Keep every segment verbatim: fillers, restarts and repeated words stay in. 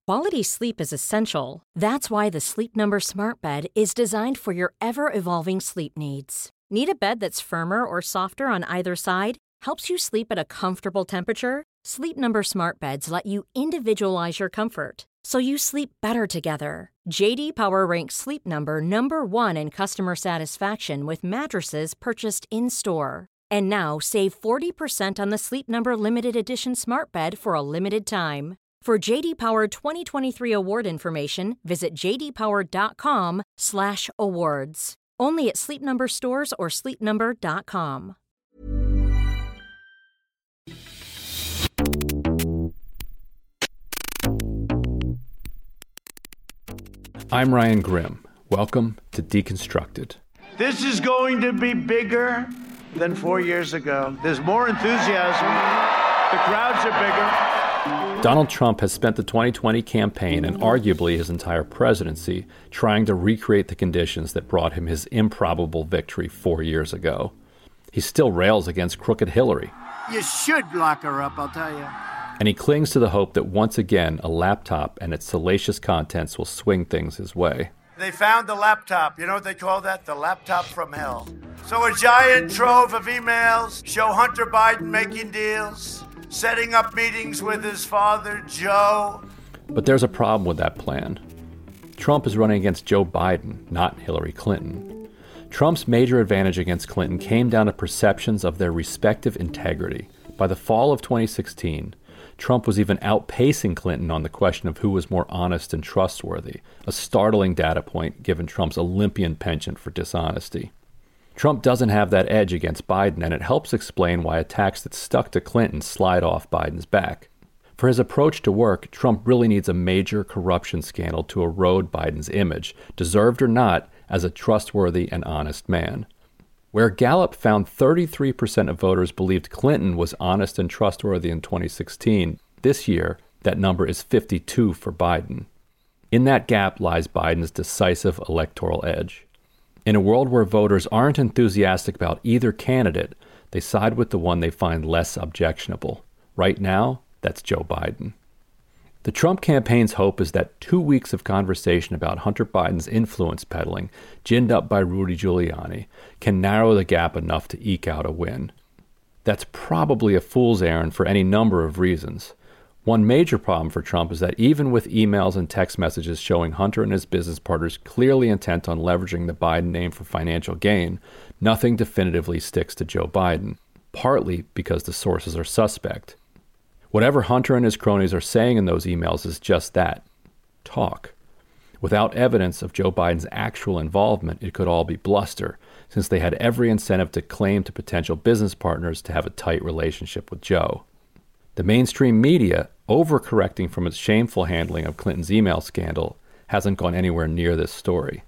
Quality sleep is essential. That's why the Sleep Number Smart Bed is designed for your ever-evolving sleep needs. Need a bed that's firmer or softer on either side? Helps you sleep at a comfortable temperature? Sleep Number Smart Beds let you individualize your comfort, so you sleep better together. J D Power ranks Sleep Number number one in customer satisfaction with mattresses purchased in-store. And now, save forty percent on the Sleep Number Limited Edition Smart Bed for a limited time. For J D Power twenty twenty-three award information, visit j d power dot com slash awards. Only at Sleep Number stores or sleep number dot com. I'm Ryan Grim. Welcome to Deconstructed. This is going to be bigger than four years ago. There's more enthusiasm. The crowds are bigger. Donald Trump has spent the twenty twenty campaign and arguably his entire presidency trying to recreate the conditions that brought him his improbable victory four years ago. He still rails against crooked Hillary. You should lock her up, I'll tell you. And he clings to the hope that once again a laptop and its salacious contents will swing things his way. They found the laptop. You know what they call that? The laptop from hell. So a giant trove of emails show Hunter Biden making deals, setting up meetings with his father, Joe. But there's a problem with that plan. Trump is running against Joe Biden, not Hillary Clinton. Trump's major advantage against Clinton came down to perceptions of their respective integrity. By the fall of twenty sixteen, Trump was even outpacing Clinton on the question of who was more honest and trustworthy, a startling data point given Trump's Olympian penchant for dishonesty. Trump doesn't have that edge against Biden, and it helps explain why attacks that stuck to Clinton slide off Biden's back. For his approach to work, Trump really needs a major corruption scandal to erode Biden's image, deserved or not, as a trustworthy and honest man. Where Gallup found thirty-three percent of voters believed Clinton was honest and trustworthy in twenty sixteen, this year that number is fifty-two for Biden. In that gap lies Biden's decisive electoral edge. In a world where voters aren't enthusiastic about either candidate, they side with the one they find less objectionable. Right now, that's Joe Biden. The Trump campaign's hope is that two weeks of conversation about Hunter Biden's influence peddling, ginned up by Rudy Giuliani, can narrow the gap enough to eke out a win. That's probably a fool's errand for any number of reasons. One major problem for Trump is that even with emails and text messages showing Hunter and his business partners clearly intent on leveraging the Biden name for financial gain, nothing definitively sticks to Joe Biden, partly because the sources are suspect. Whatever Hunter and his cronies are saying in those emails is just that, talk. Without evidence of Joe Biden's actual involvement, it could all be bluster, since they had every incentive to claim to potential business partners to have a tight relationship with Joe. The mainstream media, overcorrecting from its shameful handling of Clinton's email scandal, hasn't gone anywhere near this story.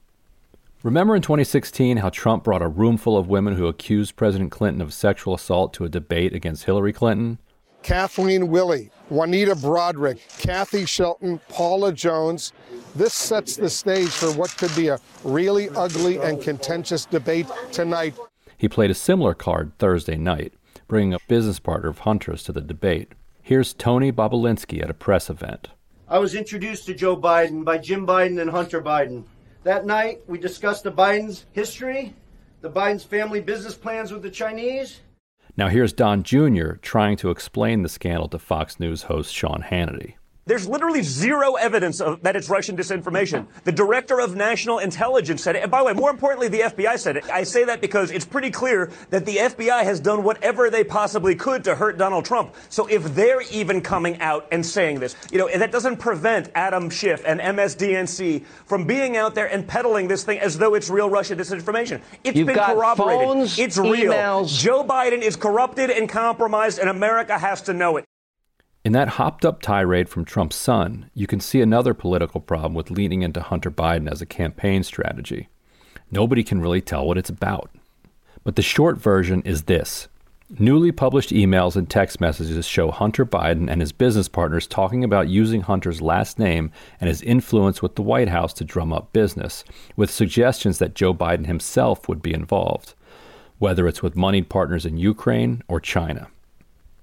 Remember in twenty sixteen how Trump brought a room full of women who accused President Clinton of sexual assault to a debate against Hillary Clinton? Kathleen Willey, Juanita Broderick, Kathy Shelton, Paula Jones. This sets the stage for what could be a really ugly and contentious debate tonight. He played a similar card Thursday night, bringing a business partner of Hunter's to the debate. Here's Tony Bobulinski at a press event. I was introduced to Joe Biden by Jim Biden and Hunter Biden. That night, we discussed the Biden's history, the Biden's family business plans with the Chinese. Now here's Don Junior trying to explain the scandal to Fox News host Sean Hannity. There's literally zero evidence of that it's Russian disinformation. The director of national intelligence said it. And by the way, more importantly, the F B I said it. I say that because it's pretty clear that the F B I has done whatever they possibly could to hurt Donald Trump. So if they're even coming out and saying this, you know, that doesn't prevent Adam Schiff and M S D N C from being out there and peddling this thing as though it's real Russian disinformation. It's You've been got corroborated. Phones, it's real. Emails. Joe Biden is corrupted and compromised, and America has to know it. In that hopped-up tirade from Trump's son, you can see another political problem with leaning into Hunter Biden as a campaign strategy. Nobody can really tell what it's about. But the short version is this. Newly published emails and text messages show Hunter Biden and his business partners talking about using Hunter's last name and his influence with the White House to drum up business, with suggestions that Joe Biden himself would be involved, whether it's with moneyed partners in Ukraine or China.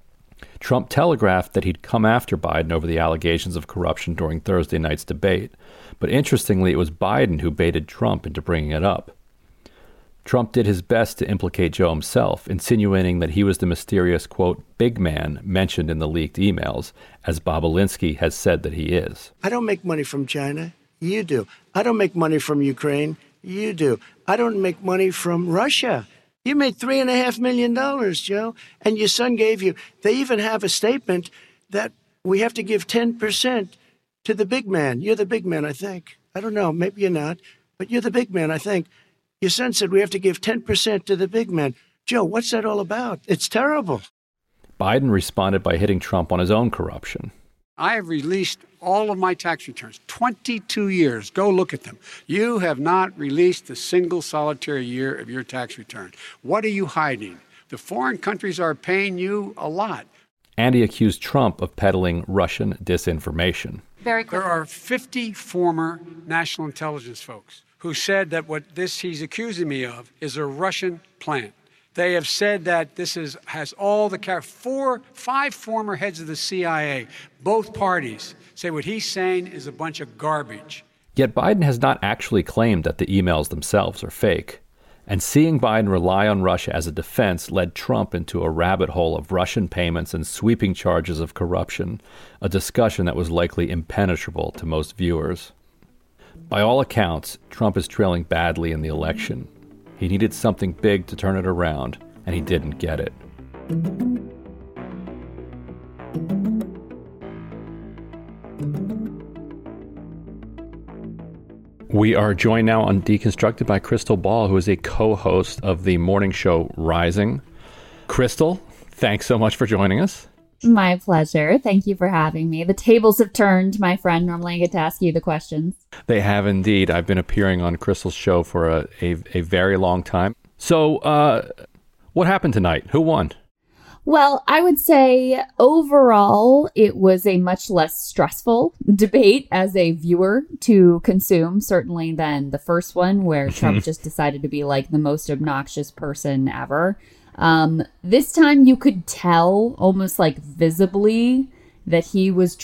Trump telegraphed that he'd come after Biden over the allegations of corruption during Thursday night's debate, but interestingly, it was Biden who baited Trump into bringing it up. Trump did his best to implicate Joe himself, insinuating that he was the mysterious, quote, big man mentioned in the leaked emails, as Bobulinski has said that he is. I don't make money from China. You do. I don't make money from Ukraine. You do. I don't make money from Russia. You made three and a half million dollars, Joe, and your son gave you. They even have a statement that we have to give ten percent to the big man. You're the big man, I think. I don't know. Maybe you're not, but you're the big man, I think. Your son said we have to give ten percent to the big man. Joe, what's that all about? It's terrible. Biden responded by hitting Trump on his own corruption. I have released all of my tax returns, twenty-two years. Go look at them. You have not released a single solitary year of your tax return. What are you hiding? The foreign countries are paying you a lot. And he accused Trump of peddling Russian disinformation. Very quickly. There are fifty former national intelligence folks who said that what this he's accusing me of is a Russian plant. They have said that this is has all the car. Four, five former heads of the C I A, both parties, say what he's saying is a bunch of garbage. Yet Biden has not actually claimed that the emails themselves are fake. And seeing Biden rely on Russia as a defense led Trump into a rabbit hole of Russian payments and sweeping charges of corruption, a discussion that was likely impenetrable to most viewers. By all accounts, Trump is trailing badly in the election. He needed something big to turn it around, and he didn't get it. We are joined now on Deconstructed by Krystal Ball, who is a co-host of the morning show Rising. Krystal, thanks so much for joining us. My pleasure. Thank you for having me. The tables have turned, my friend. Normally I get to ask you the questions. They have indeed. I've been appearing on Krystal's show for a, a, a very long time. So uh, what happened tonight? Who won? Well, I would say overall, it was a much less stressful debate as a viewer to consume, certainly than the first one where Trump just decided to be like the most obnoxious person ever. Um, this time you could tell almost like visibly that he was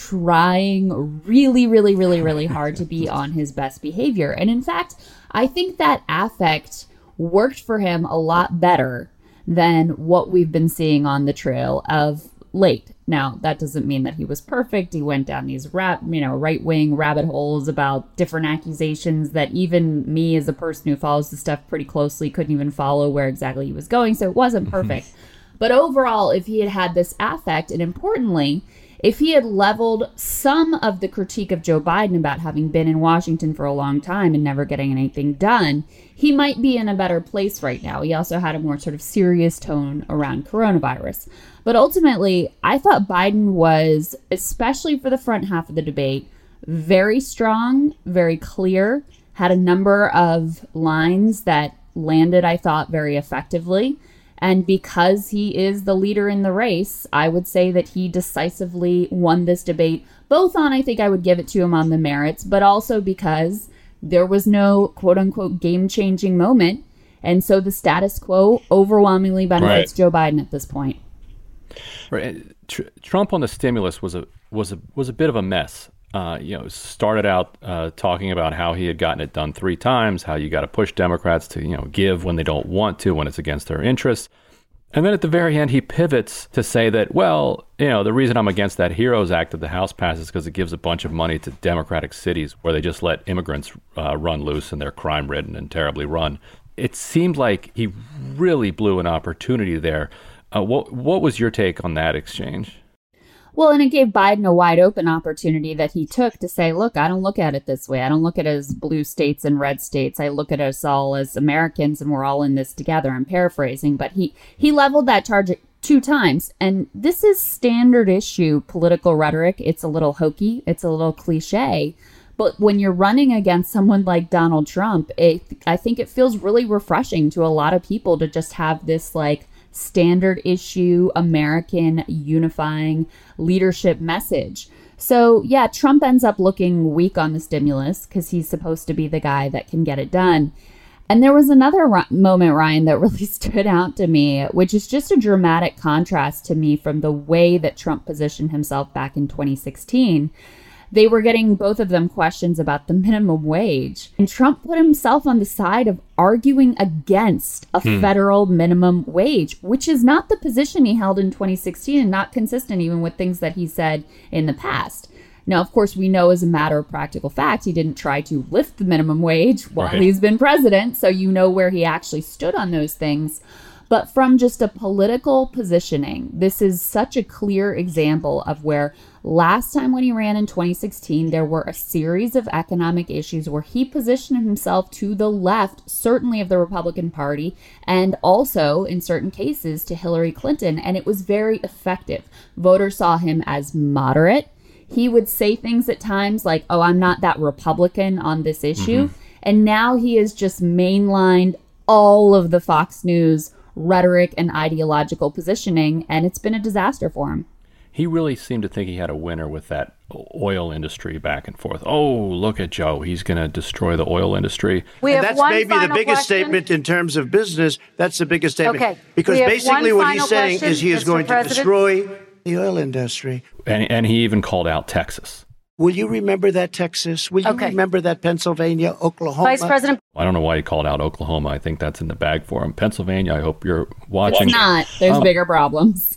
trying really, really, really, really hard to be on his best behavior. And in fact, I think that affect worked for him a lot better than what we've been seeing on the trail of late. Now, that doesn't mean that he was perfect. He went down these rap, you know, right-wing rabbit holes about different accusations that even me as a person who follows the stuff pretty closely couldn't even follow where exactly he was going. So it wasn't perfect. But overall, if he had had this affect, and importantly, if he had leveled some of the critique of Joe Biden about having been in Washington for a long time and never getting anything done, he might be in a better place right now. He also had a more sort of serious tone around coronavirus. But ultimately, I thought Biden was, especially for the front half of the debate, very strong, very clear, had a number of lines that landed, I thought, very effectively. And because he is the leader in the race, I would say that he decisively won this debate, both on, I think I would give it to him on the merits, but also because there was no quote unquote game changing moment. And so the status quo overwhelmingly benefits right. Joe Biden at this point. Right. Tr- Trump on the stimulus was a was a was a bit of a mess. Uh, you know, started out uh, talking about how he had gotten it done three times, how you got to push Democrats to, you know, give when they don't want to, when it's against their interests. And then at the very end, he pivots to say that, well, you know, the reason I'm against that HEROES Act that the House passes is because it gives a bunch of money to Democratic cities where they just let immigrants uh, run loose and they're crime-ridden and terribly run. It seemed like he really blew an opportunity there. Uh, what what was your take on that exchange? Well, and it gave Biden a wide open opportunity that he took to say, look, I don't look at it this way. I don't look at it as blue states and red states. I look at us all as Americans and we're all in this together. I'm paraphrasing, but he, he leveled that charge two times. And this is standard issue political rhetoric. It's a little hokey. It's a little cliche. But when you're running against someone like Donald Trump, it, I think it feels really refreshing to a lot of people to just have this like standard issue, American unifying leadership message. So yeah, Trump ends up looking weak on the stimulus because he's supposed to be the guy that can get it done. And there was another r- moment, Ryan, that really stood out to me, which is just a dramatic contrast to me from the way that Trump positioned himself back in twenty sixteen. They were getting, both of them, questions about the minimum wage. And Trump put himself on the side of arguing against a hmm. federal minimum wage, which is not the position he held in twenty sixteen and not consistent even with things that he said in the past. Now, of course, we know as a matter of practical fact, he didn't try to lift the minimum wage while right. he's been president. So you know where he actually stood on those things. But from just a political positioning, this is such a clear example of where last time when he ran in twenty sixteen, there were a series of economic issues where he positioned himself to the left, certainly of the Republican Party, and also in certain cases to Hillary Clinton. And it was very effective. Voters saw him as moderate. He would say things at times like, oh, I'm not that Republican on this issue. Mm-hmm. And now he has just mainlined all of the Fox News rhetoric and ideological positioning, and it's been a disaster for him. He really seemed to think he had a winner with that oil industry back and forth. Oh, look at Joe. He's going to destroy the oil industry. We have and that's one maybe the biggest question. statement in terms of business. That's the biggest statement. Okay. Because basically what he's saying is he is going to destroy the oil industry. And, and he even called out Texas. Will you remember that, Texas? Will you okay. remember that, Pennsylvania, Oklahoma? Vice President. I don't know why he called out Oklahoma. I think that's in the bag for him. Pennsylvania, I hope you're watching. It's not. There's um, bigger problems.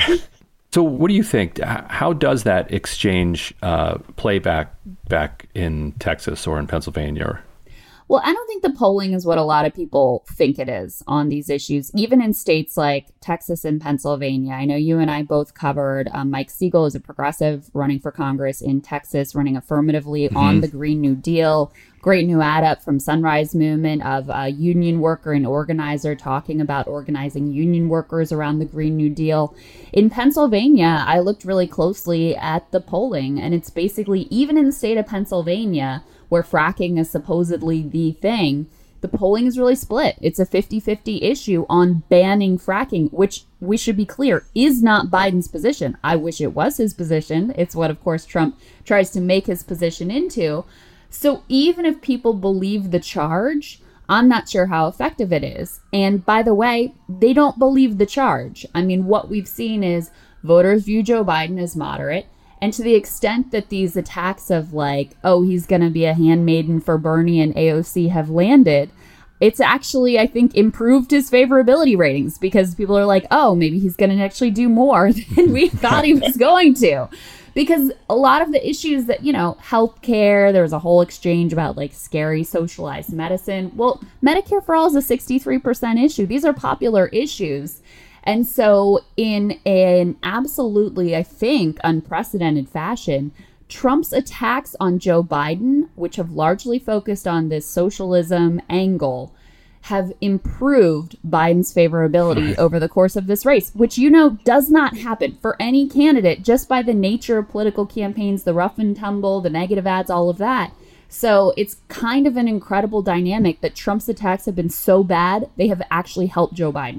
So what do you think? How does that exchange uh, play back, back in Texas or in Pennsylvania? Well, I don't think the polling is what a lot of people think it is on these issues, even in states like Texas and Pennsylvania. I know you and I both covered um, Mike Siegel is a progressive running for Congress in Texas, running affirmatively mm-hmm. on the Green New Deal. Great new ad up from Sunrise Movement of a union worker and organizer talking about organizing union workers around the Green New Deal. In Pennsylvania, I looked really closely at the polling, and it's basically, even in the state of Pennsylvania, where fracking is supposedly the thing, the polling is really split. It's a fifty-fifty issue on banning fracking, which, we should be clear, is not Biden's position. I wish it was his position. It's what, of course, Trump tries to make his position into. So even if people believe the charge, I'm not sure how effective it is. And by the way, they don't believe the charge. I mean, what we've seen is voters view Joe Biden as moderate. And to the extent that these attacks of like, oh, he's going to be a handmaiden for Bernie and A O C have landed, it's actually, I think, improved his favorability ratings because people are like, oh, maybe he's going to actually do more than we thought he was going to. Because a lot of the issues that, you know, healthcare, there was a whole exchange about like scary socialized medicine. Well, Medicare for All is a sixty-three percent issue. These are popular issues. And so in an absolutely, I think, unprecedented fashion, Trump's attacks on Joe Biden, which have largely focused on this socialism angle, have improved Biden's favorability over the course of this race, which, you know, does not happen for any candidate just by the nature of political campaigns, the rough and tumble, the negative ads, all of that. So it's kind of an incredible dynamic that Trump's attacks have been so bad, they have actually helped Joe Biden.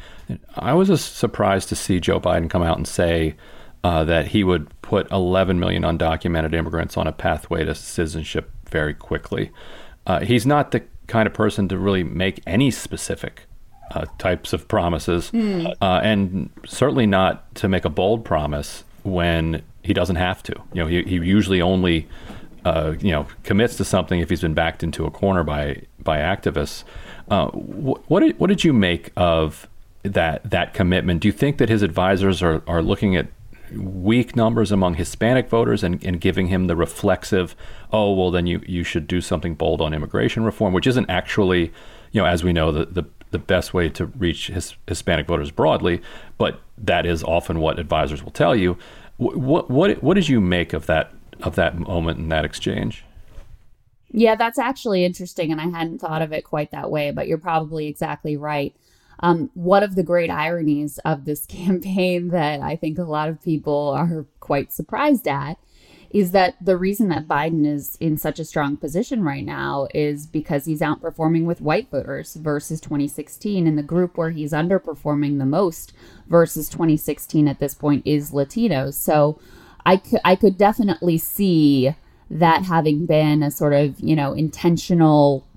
I was just surprised to see Joe Biden come out and say uh, that he would put eleven million undocumented immigrants on a pathway to citizenship very quickly. Uh, he's not the kind of person to really make any specific uh, types of promises, mm. uh, and certainly not to make a bold promise when he doesn't have to. You know, he, he usually only uh, you know commits to something if he's been backed into a corner by by activists. Uh, wh- what did, what did you make of that that commitment? Do you think that his advisors are, are looking at weak numbers among Hispanic voters and, and giving him the reflexive, oh, well, then you, you should do something bold on immigration reform, which isn't actually, you know, as we know, the, the, the best way to reach his, Hispanic voters broadly, but that is often what advisors will tell you. What what what did you make of that of that moment in that exchange? Yeah, that's actually interesting, and I hadn't thought of it quite that way, but you're probably exactly right. Um, one of the great ironies of this campaign that I think a lot of people are quite surprised at is that the reason that Biden is in such a strong position right now is because he's outperforming with white voters versus twenty sixteen. And the group where he's underperforming the most versus twenty sixteen at this point is Latinos. So I could, I could definitely see that having been a sort of, you know, intentional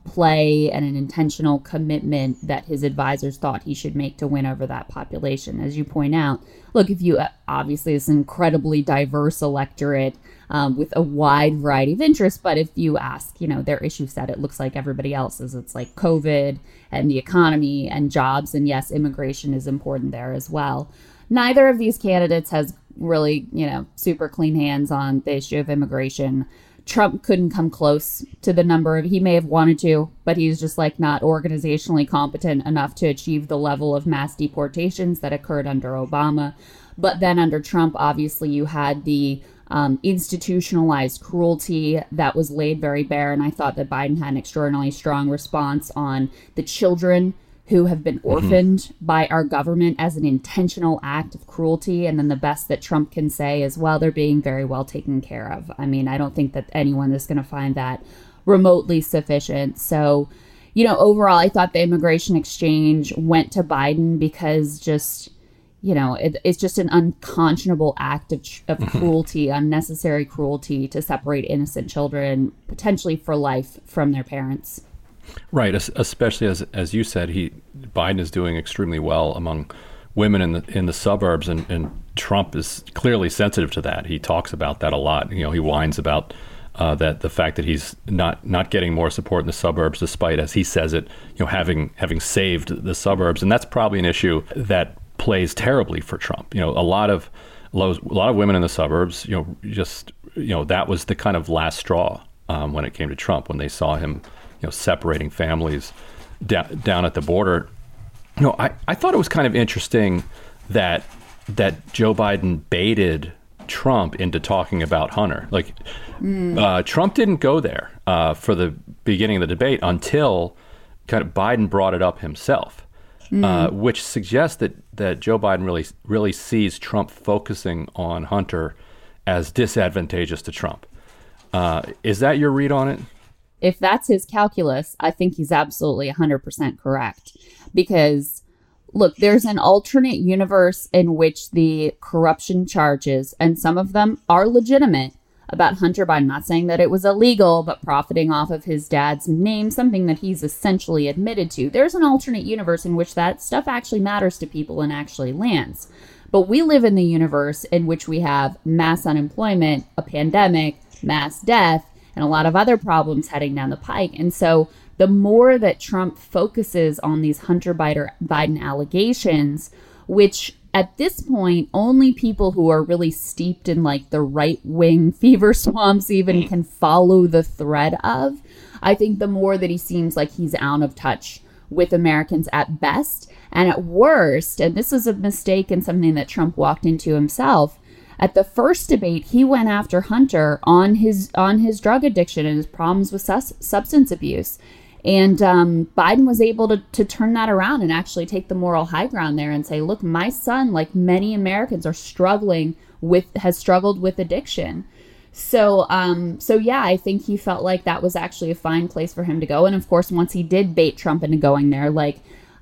play and an intentional commitment that his advisors thought he should make to win over that population. As you point out, look, if you obviously it's an incredibly diverse electorate um, with a wide variety of interests, but if you ask, you know, their issue set, it looks like everybody else's. It's like COVID and the economy and jobs. And yes, immigration is important there as well. Neither of these candidates has really, you know, super clean hands on the issue of immigration. Trump couldn't come close to the number of, he may have wanted to, but he's just like not organizationally competent enough to achieve the level of mass deportations that occurred under Obama. But then under Trump, obviously you had the um, institutionalized cruelty that was laid very bare. And I thought that Biden had an extraordinarily strong response on the children who have been orphaned mm-hmm. by our government as an intentional act of cruelty. And then the best that Trump can say is, well, they're being very well taken care of. I mean, I don't think that anyone is going to find that remotely sufficient. So, you know, overall, I thought the immigration exchange went to Biden because just, you know, it, it's just an unconscionable act of, of mm-hmm. cruelty, unnecessary cruelty to separate innocent children, potentially for life, from their parents. Right, especially as as you said, he Biden is doing extremely well among women in the in the suburbs, and, and Trump is clearly sensitive to that. He talks about that a lot. You know, he whines about uh, that the fact that he's not not getting more support in the suburbs, despite, as he says it, you know, having having saved the suburbs, and that's probably an issue that plays terribly for Trump. You know, a lot of a lot of women in the suburbs, you know, just you know that was the kind of last straw um, when it came to Trump, when they saw him, you know, separating families down, down at the border. You know, I, I thought it was kind of interesting that that Joe Biden baited Trump into talking about Hunter. Like, mm. uh, Trump didn't go there uh, for the beginning of the debate until kind of Biden brought it up himself, mm. uh, which suggests that that Joe Biden really really sees Trump focusing on Hunter as disadvantageous to Trump. Uh, is that your read on it? If that's his calculus, I think he's absolutely one hundred percent correct. Because, look, there's an alternate universe in which the corruption charges, and some of them are legitimate, about Hunter Biden. Not saying that it was illegal, but profiting off of his dad's name, something that he's essentially admitted to. There's an alternate universe in which that stuff actually matters to people and actually lands. But we live in the universe in which we have mass unemployment, a pandemic, mass death, and a lot of other problems heading down the pike. And so the more that Trump focuses on these Hunter Biden allegations, which at this point, only people who are really steeped in like the right-wing fever swamps even can follow the thread of, I think the more that he seems like he's out of touch with Americans at best. And at worst, and this was a mistake and something that Trump walked into himself, at the first debate, he went after Hunter on his on his drug addiction and his problems with sus- substance abuse. And um, Biden was able to, to turn that around and actually take the moral high ground there and say, look, my son, like many Americans, are struggling with, has struggled with addiction. So, um, so yeah, I think he felt like that was actually a fine place for him to go. And of course, once he did bait Trump into going there, like,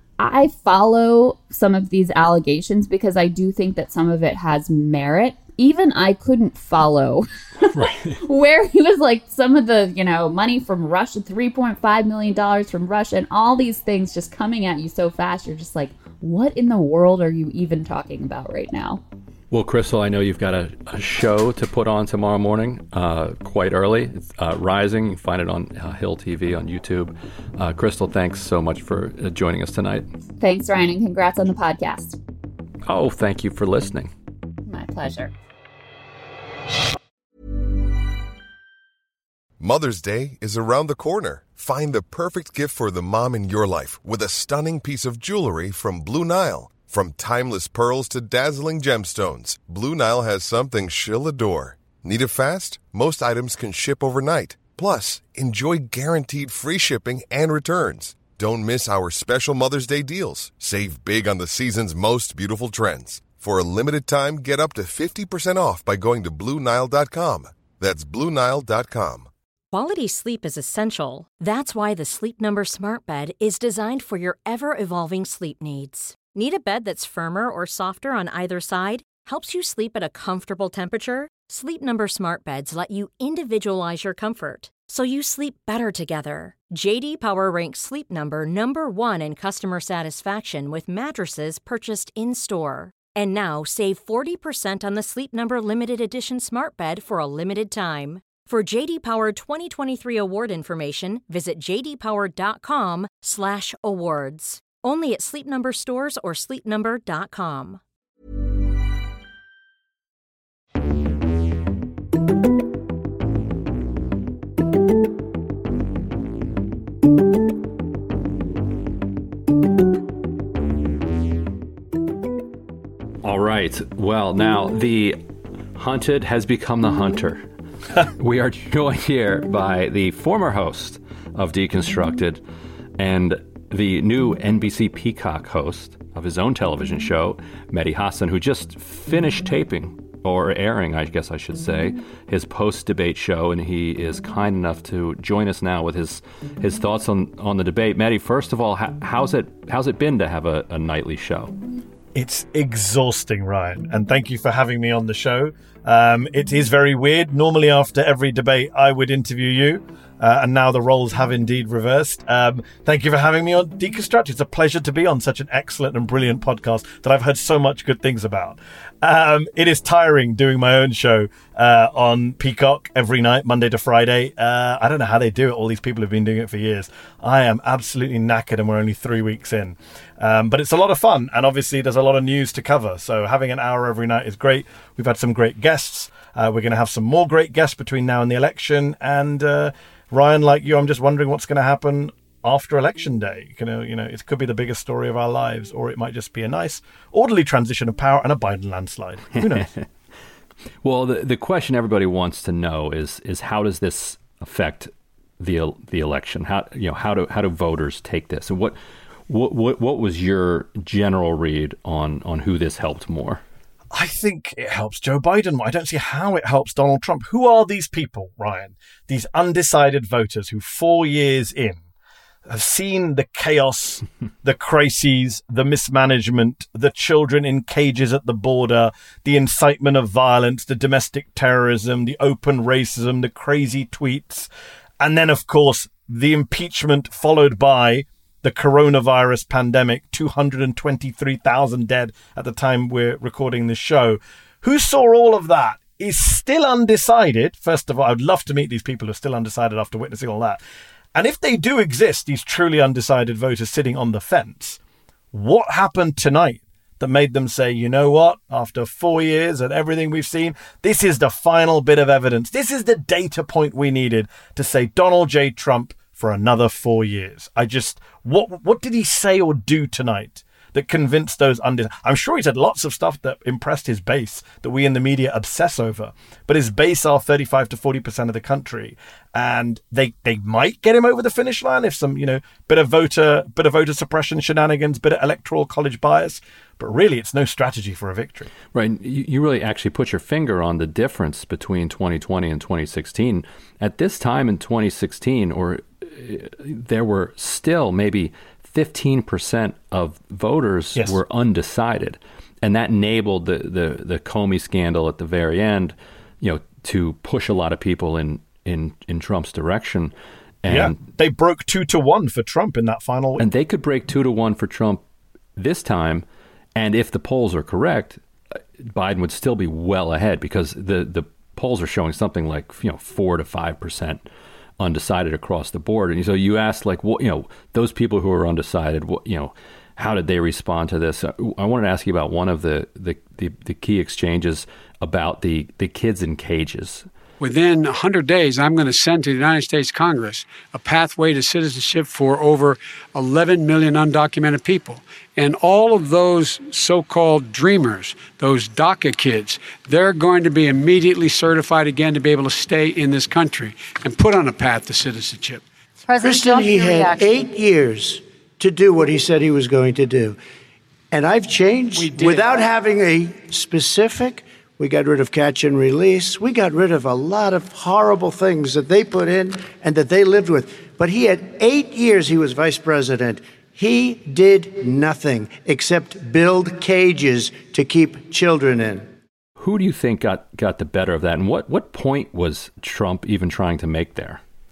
I follow some of these allegations because I do think that some of it has merit. Even I couldn't follow right. where he was like some of the, you know, money from Russia, three point five million dollars from Russia, and all these things just coming at you so fast. You're just like, what in the world are you even talking about right now? Well, Crystal, I know you've got a, a show to put on tomorrow morning, uh, quite early. It's uh, Rising. You can find it on uh, Hill T V on YouTube. Uh, Crystal, thanks so much for uh, joining us tonight. Thanks, Ryan, and congrats on the podcast. Oh, thank you for listening. My pleasure. Mother's Day is around the corner. Find the perfect gift for the mom in your life with a stunning piece of jewelry from Blue Nile. From timeless pearls to dazzling gemstones, Blue Nile has something she'll adore. Need it fast? Most items can ship overnight. Plus, enjoy guaranteed free shipping and returns. Don't miss our special Mother's Day deals. Save big on the season's most beautiful trends. For a limited time, get up to fifty percent off by going to Blue Nile dot com. That's Blue Nile dot com. Quality sleep is essential. That's why the Sleep Number Smart Bed is designed for your ever-evolving sleep needs. Need a bed that's firmer or softer on either side? Helps you sleep at a comfortable temperature? Sleep Number Smart Beds let you individualize your comfort so you sleep better together. J D Power ranks Sleep Number number one in customer satisfaction with mattresses purchased in-store. And now save forty percent on the Sleep Number Limited Edition Smart Bed for a limited time. For J D Power twenty twenty-three award information, visit j d power dot com slash awards. Only at Sleep Number stores or sleep number dot com. All right. Well, now the hunted has become the hunter. We are joined here by the former host of Deconstructed and the new N B C Peacock host of his own television show, Mehdi Hasan, who just finished taping, or airing, I guess I should say, his post-debate show, and he is kind enough to join us now with his his thoughts on, on the debate. Mehdi, first of all, how, how's it how's it been to have a, a nightly show? It's exhausting, Ryan, and thank you for having me on the show. Um, it is very weird. Normally after every debate, I would interview you, uh, and now the roles have indeed reversed. Um, thank you for having me on Deconstruct. It's a pleasure to be on such an excellent and brilliant podcast that I've heard so much good things about. Um, it is tiring doing my own show uh, on Peacock every night, Monday to Friday. Uh, I don't know how they do it. All these people have been doing it for years. I am absolutely knackered, and we're only three weeks in. Um, but it's a lot of fun, and obviously there's a lot of news to cover. So having an hour every night is great. We've had some great guests. Uh, we're going to have some more great guests between now and the election. And uh, Ryan, like you, I'm just wondering what's going to happen after Election Day. You know, you know, it could be the biggest story of our lives, or it might just be a nice, orderly transition of power and a Biden landslide. Who knows? Well, the the question everybody wants to know is is how does this affect the the election? How you know how do how do voters take this, and what what what, what was your general read on on who this helped more? I think it helps Joe Biden. I don't see how it helps Donald Trump. Who are these people, Ryan? These undecided voters who four years in have seen the chaos, the crises, the mismanagement, the children in cages at the border, the incitement of violence, the domestic terrorism, the open racism, the crazy tweets, and then, of course, the impeachment followed by the coronavirus pandemic, two hundred twenty-three thousand dead at the time we're recording this show. Who saw all of that is still undecided. First of all, I would love to meet these people who are still undecided after witnessing all that. And if they do exist, these truly undecided voters sitting on the fence, what happened tonight that made them say, you know what, after four years and everything we've seen, this is the final bit of evidence. This is the data point we needed to say Donald J. Trump for another four years. I just, what what did he say or do tonight that convinced those undecided? I'm sure he said lots of stuff that impressed his base that we in the media obsess over, but his base are thirty-five to forty percent of the country, and they they might get him over the finish line if some, you know, bit of voter bit of voter suppression shenanigans, bit of electoral college bias, but really it's no strategy for a victory. Right. You, you really actually put your finger on the difference between twenty twenty and twenty sixteen. At this time in twenty sixteen, or uh, there were still maybe fifteen percent of voters yes. were undecided. And that enabled the, the, the Comey scandal at the very end, you know, to push a lot of people in, in, in Trump's direction. And yeah, they broke two to one for Trump in that final week. And they could break two to one for Trump this time. And if the polls are correct, Biden would still be well ahead, because the, the polls are showing something like, you know, four to five percent undecided across the board. And so you asked, like, what, you know, those people who are undecided, what, you know, how did they respond to this? I wanted to ask you about one of the the, the, the key exchanges about the, the kids in cages. Within one hundred days, I'm going to send to the United States Congress a pathway to citizenship for over eleven million undocumented people. And all of those so-called dreamers, those DACA kids, they're going to be immediately certified again to be able to stay in this country and put on a path to citizenship. President Kristen, he had eight years to do what he said he was going to do. And I've changed without having a specific. We got rid of catch and release. We got rid of a lot of horrible things that they put in and that they lived with. But he had eight years he was vice president. He did nothing except build cages to keep children in. Who do you think got, got the better of that? And what, what point was Trump even trying to make there?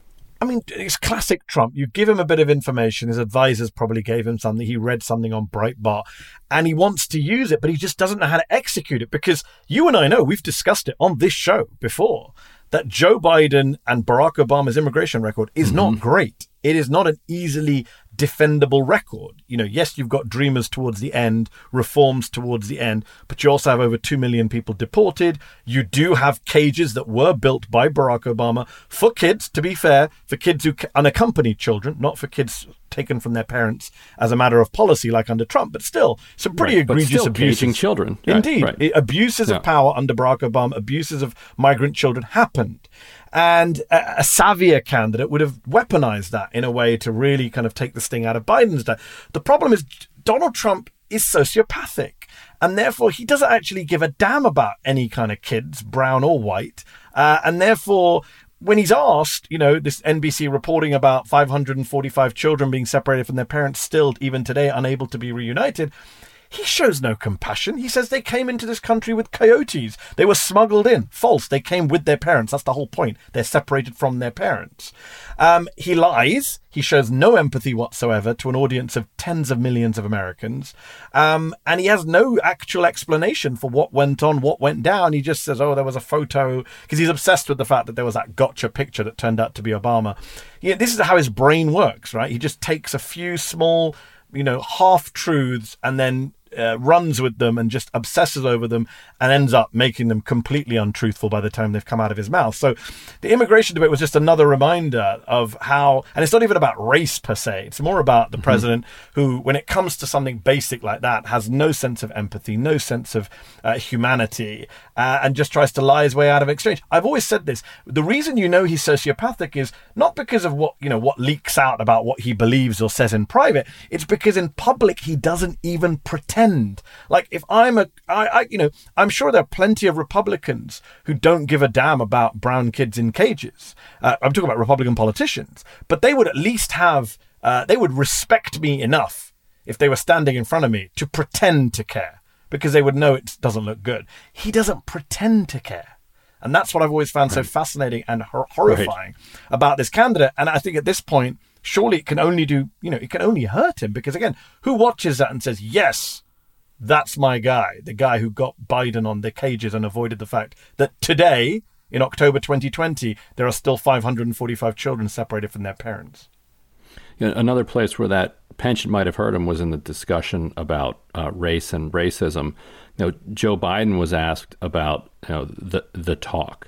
I mean, it's classic Trump. You give him a bit of information. His advisors probably gave him something. He read something on Breitbart and he wants to use it, but he just doesn't know how to execute it, because you and I know, we've discussed it on this show before, that Joe Biden and Barack Obama's immigration record is mm-hmm. not great. It is not an easily defendable record. You know, yes, you've got dreamers towards the end, reforms towards the end, but you also have over two million people deported. You do have cages that were built by Barack Obama for kids, to be fair, for kids who unaccompanied children, not for kids taken from their parents as a matter of policy like under Trump, but still some pretty right, egregious but still abuses. Caging children. Indeed. Right, right. Abuses yeah. of power under Barack Obama, abuses of migrant children happened. And a, a savvier candidate would have weaponized that in a way to really kind of take the sting out of Biden's day. The problem is Donald Trump is sociopathic, and therefore he doesn't actually give a damn about any kind of kids, brown or white. Uh, and therefore, when he's asked, you know, this N B C reporting about five hundred forty-five children being separated from their parents, still even today unable to be reunited, he shows no compassion. He says they came into this country with coyotes. They were smuggled in. False. They came with their parents. That's the whole point. They're separated from their parents. Um, he lies. He shows no empathy whatsoever to an audience of tens of millions of Americans. Um, and he has no actual explanation for what went on, what went down. He just says, oh, there was a photo, because he's obsessed with the fact that there was that gotcha picture that turned out to be Obama. Yeah, this is how his brain works, right? He just takes a few small, you know, half-truths and then Uh, runs with them and just obsesses over them and ends up making them completely untruthful by the time they've come out of his mouth. So the immigration debate was just another reminder of how, and it's not even about race per se, it's more about the mm-hmm. president who, when it comes to something basic like that, has no sense of empathy, no sense of uh, humanity, uh, and just tries to lie his way out of exchange. I've always said this. The reason you know he's sociopathic is not because of what, you know, what leaks out about what he believes or says in private. It's because in public, he doesn't even pretend. Like if I'm a, I, I, you know, I'm sure there are plenty of Republicans who don't give a damn about brown kids in cages. Uh, I'm talking about Republican politicians, but they would at least have, uh, they would respect me enough if they were standing in front of me to pretend to care, because they would know it doesn't look good. He doesn't pretend to care. And that's what I've always found right. so fascinating and hor- horrifying right. about this candidate. And I think at this point, surely it can only do, you know, it can only hurt him, because again, who watches that and says, yes, that's my guy, the guy who got Biden on the cages and avoided the fact that today, in October twenty twenty, there are still five hundred forty-five children separated from their parents. You know, another place where that penchant might have hurt him was in the discussion about uh, race and racism. You know, Joe Biden was asked about, you know, the the talk,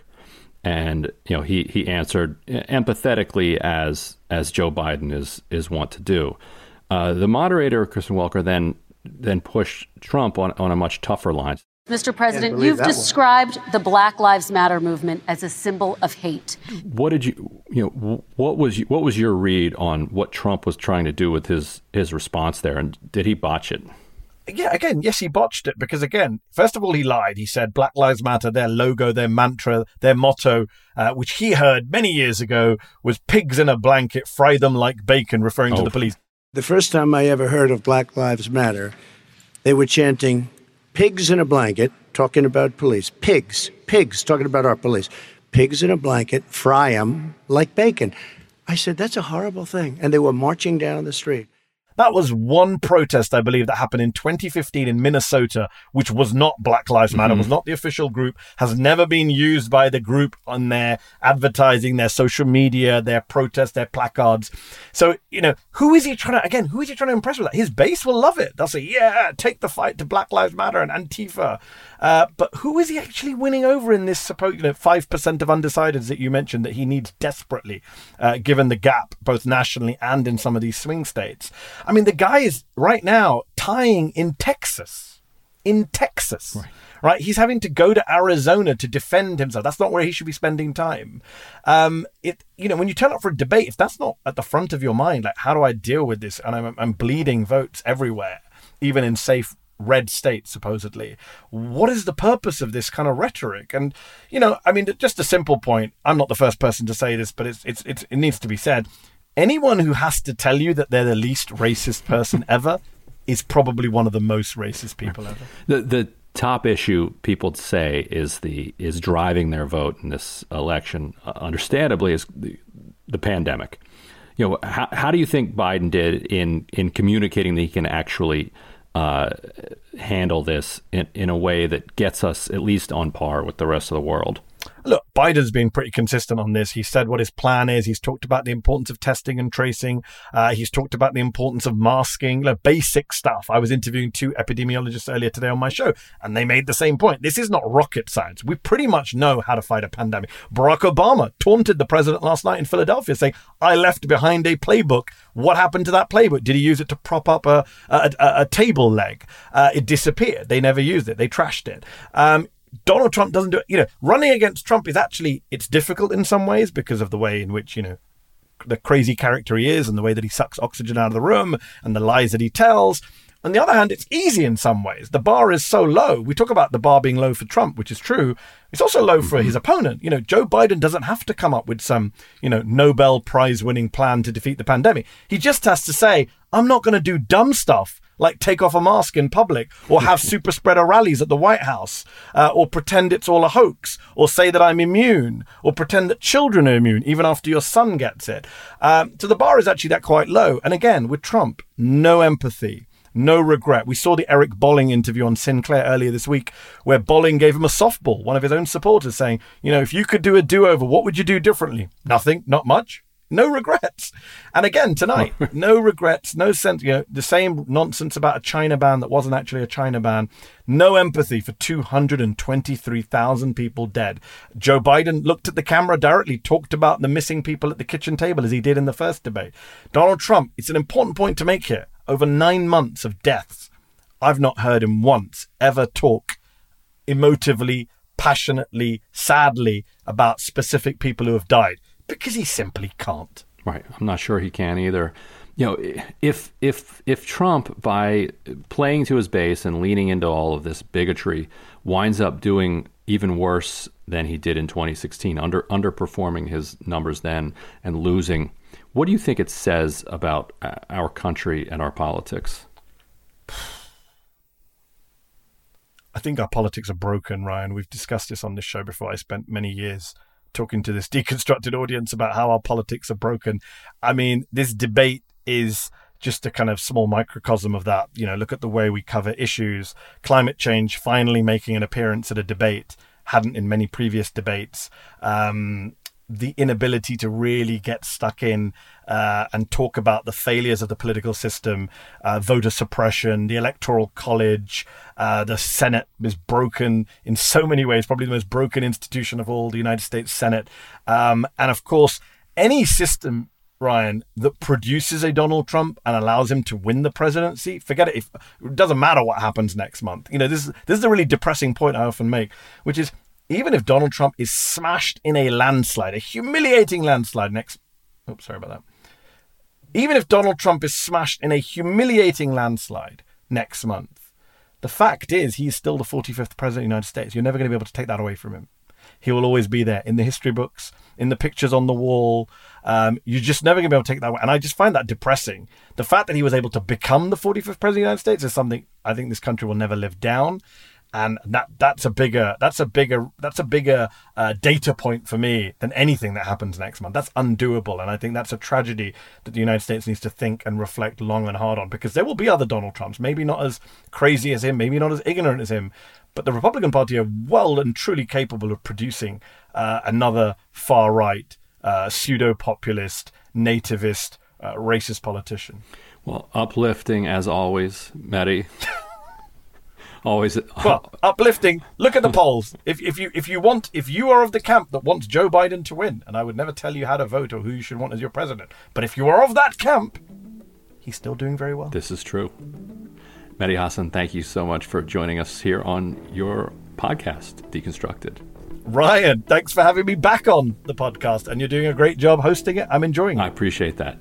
and you know he he answered empathetically as as Joe Biden is is wont to do. Uh, the moderator, Kristen Welker, then. then push Trump on, on a much tougher line. Mister President, you've described one. the Black Lives Matter movement as a symbol of hate. What did you, you know, what was you, what was your read on what Trump was trying to do with his, his response there? And did he botch it? Yeah, again, yes, he botched it because, again, first of all, he lied. He said Black Lives Matter, their logo, their mantra, their motto, uh, which he heard many years ago, was pigs in a blanket, fry them like bacon, referring oh. to the police. The first time I ever heard of Black Lives Matter, they were chanting pigs in a blanket, talking about police. Pigs, pigs, talking about our police. Pigs in a blanket, fry them like bacon. I said, that's a horrible thing. And they were marching down the street. That was one protest, I believe, that happened in twenty fifteen in Minnesota, which was not Black Lives Matter, mm-hmm. was not the official group, has never been used by the group on their advertising, their social media, their protests, their placards. So, you know, who is he trying to, again, who is he trying to impress with that? His base will love it. They'll say, yeah, take the fight to Black Lives Matter and Antifa. Uh, but who is he actually winning over in this supposed, you know, five percent of undecideds that you mentioned that he needs desperately, uh, given the gap, both nationally and in some of these swing states? I mean, the guy is right now tying in Texas, in Texas, right. right? He's having to go to Arizona to defend himself. That's not where he should be spending time. Um, it, you know, when you turn up for a debate, if that's not at the front of your mind, like, how do I deal with this? And I'm, I'm bleeding votes everywhere, even in safe red states, supposedly. What is the purpose of this kind of rhetoric? And, you know, I mean, just a simple point. I'm not the first person to say this, but it's, it's, it's it needs to be said. Anyone who has to tell you that they're the least racist person ever is probably one of the most racist people ever. The the top issue people say is the is driving their vote in this election. Uh, understandably, is the, the pandemic. You know, how, how do you think Biden did in, in communicating that he can actually uh, handle this in, in a way that gets us at least on par with the rest of the world? Look, Biden's been pretty consistent on this. He said what his plan is. He's talked about the importance of testing and tracing. Uh, he's talked about the importance of masking, like basic stuff. I was interviewing two epidemiologists earlier today on my show, and they made the same point. This is not rocket science. We pretty much know how to fight a pandemic. Barack Obama taunted the president last night in Philadelphia, saying, I left behind a playbook. What happened to that playbook? Did he use it to prop up a, a, a, a table leg? Uh, it disappeared. They never used it. They trashed it. Um, Donald Trump doesn't do it. You know, running against Trump is actually, it's difficult in some ways because of the way in which, you know, the crazy character he is and the way that he sucks oxygen out of the room and the lies that he tells. On the other hand, it's easy in some ways. The bar is so low. We talk about the bar being low for Trump, which is true. It's also low for his opponent. You know, Joe Biden doesn't have to come up with some, you know, Nobel Prize winning plan to defeat the pandemic. He just has to say, I'm not going to do dumb stuff like take off a mask in public or have super spreader rallies at the White House uh, or pretend it's all a hoax or say that I'm immune or pretend that children are immune even after your son gets it. Um, so the bar is actually that quite low. And again, with Trump, no empathy. No regret. We saw the Eric Bolling interview on Sinclair earlier this week where Bolling gave him a softball, one of his own supporters saying, you know, if you could do a do-over, what would you do differently? Nothing, not much. No regrets. And again, tonight, no regrets, no sense, you know, the same nonsense about a China ban that wasn't actually a China ban. No empathy for two hundred twenty-three thousand people dead. Joe Biden looked at the camera directly, talked about the missing people at the kitchen table as he did in the first debate. Donald Trump, it's an important point to make here. Over nine months of deaths, I've not heard him once ever talk emotively, passionately, sadly about specific people who have died. Because he simply can't. Right. I'm not sure he can either. You know, if if if Trump, by playing to his base and leaning into all of this bigotry, winds up doing even worse than he did in twenty sixteen, under underperforming his numbers then and losing, what do you think it says about our country and our politics? I think our politics are broken, Ryan. We've discussed this on this show before. I spent many years talking to this deconstructed audience about how our politics are broken. I mean, this debate is just a kind of small microcosm of that. You know, look at the way we cover issues. Climate change finally making an appearance at a debate, hadn't in many previous debates. Um, the inability to really get stuck in uh, and talk about the failures of the political system, uh, voter suppression, the electoral college, uh, the Senate is broken in so many ways, probably the most broken institution of all, the United States Senate. Um, and of course, any system, Ryan, that produces a Donald Trump and allows him to win the presidency, forget it. If, it doesn't matter what happens next month. You know, this is, this is a really depressing point I often make, which is, even if Donald Trump is smashed in a landslide, a humiliating landslide next... Oops, sorry about that. Even if Donald Trump is smashed in a humiliating landslide next month, the fact is he's still the forty-fifth president of the United States. You're never going to be able to take that away from him. He will always be there in the history books, in the pictures on the wall. Um, you're just never going to be able to take that away. And I just find that depressing. The fact that he was able to become the forty-fifth president of the United States is something I think this country will never live down. And that that's a bigger that's a bigger that's a bigger uh, data point for me than anything that happens next month. That's undoable, and I think that's a tragedy that the United States needs to think and reflect long and hard on. Because there will be other Donald Trumps, maybe not as crazy as him, maybe not as ignorant as him, but the Republican Party are well and truly capable of producing uh, another far right, uh, pseudo populist, nativist, uh, racist politician. Well, uplifting as always, Mehdi. Always well, uplifting. Look at the polls. If if you if you want if you are of the camp that wants Joe Biden to win, and I would never tell you how to vote or who you should want as your president, but if you are of that camp, he's still doing very well. This is true. Mehdi Hasan, thank you so much for joining us here on your podcast, Deconstructed. Ryan, thanks for having me back on the podcast, and you're doing a great job hosting it. I'm enjoying it. I appreciate that.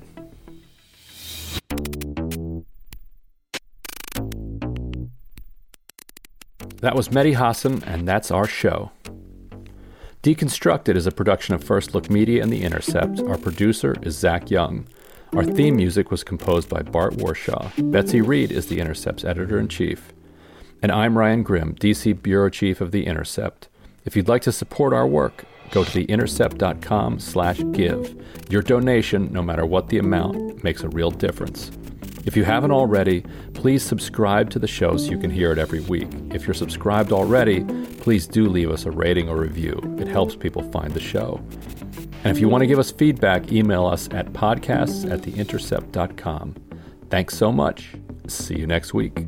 That was Mehdi Hasan, and that's our show. Deconstructed is a production of First Look Media and The Intercept. Our producer is Zach Young. Our theme music was composed by Bart Warshaw. Betsy Reed is The Intercept's editor-in-chief. And I'm Ryan Grimm, D C Bureau Chief of The Intercept. If you'd like to support our work, go to theintercept.com slash give. Your donation, no matter what the amount, makes a real difference. If you haven't already, please subscribe to the show so you can hear it every week. If you're subscribed already, please do leave us a rating or review. It helps people find the show. And if you want to give us feedback, email us at podcasts at theintercept dot com. Thanks so much. See you next week.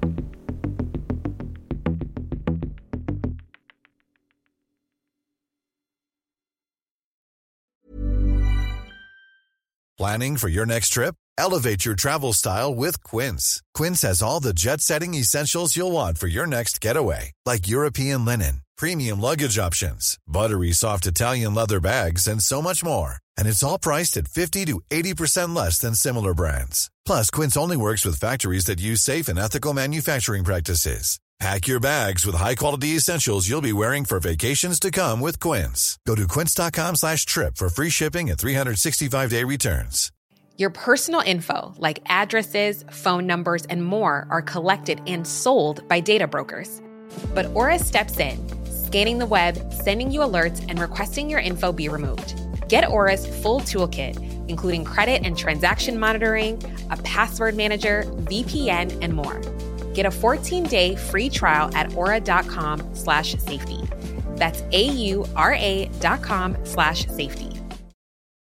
Planning for your next trip? Elevate your travel style with Quince. Quince has all the jet-setting essentials you'll want for your next getaway, like European linen, premium luggage options, buttery soft Italian leather bags, and so much more. And it's all priced at fifty to eighty percent less than similar brands. Plus, Quince only works with factories that use safe and ethical manufacturing practices. Pack your bags with high-quality essentials you'll be wearing for vacations to come with Quince. Go to quince.com slash trip for free shipping and three sixty-five day returns. Your personal info, like addresses, phone numbers, and more, are collected and sold by data brokers. But Aura steps in, scanning the web, sending you alerts, and requesting your info be removed. Get Aura's full toolkit, including credit and transaction monitoring, a password manager, V P N, and more. Get a fourteen-day free trial at aura.com slash safety. That's A-U-R-A dot com slash safety.